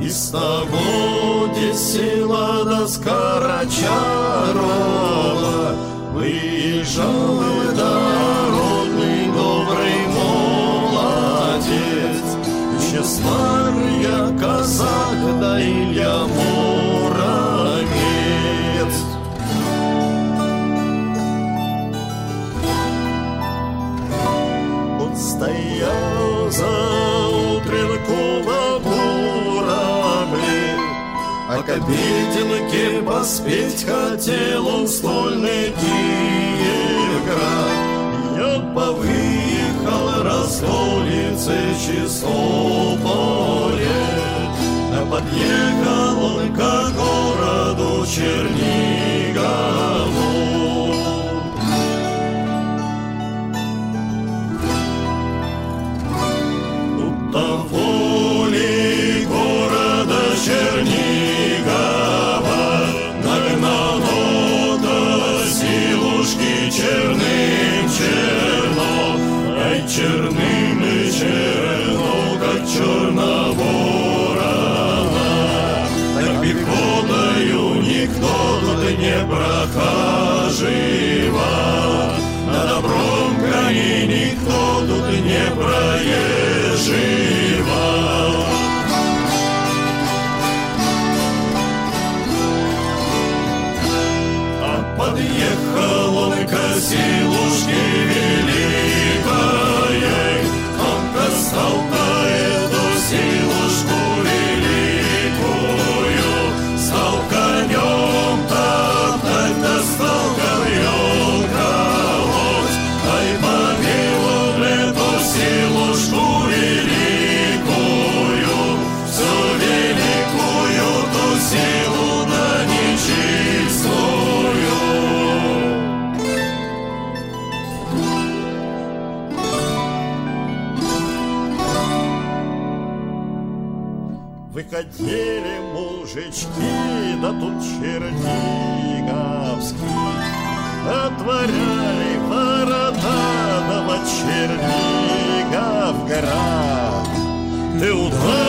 Из того, где села до Скорочарова, выезжал дородный добрый молодец, тщеславия казак, да Илья Муромец. Он стоял за утренку бурамли, а к обеденке поспеть хотел он стольный играть. Я повыехал раз улицы Чистополе, а подъехал он к городу Чернигову. У того ли города Чернигова нагнало-то силушки черным черно, ай черным и черно, как черная ворона. Так пехотою никто тут не прохаживал, на добром коне никто тут не проезживал. Подъехал он к силушке великой, он-то стал-то эту силушку великую, стал конем-то, так-то стал конем колоть, ай повел он эту силушку великую, всю великую ту силу на нечистую. Выходили мужички, да тут черниговские, отворяли ворота, да во Черниговград. Ты удар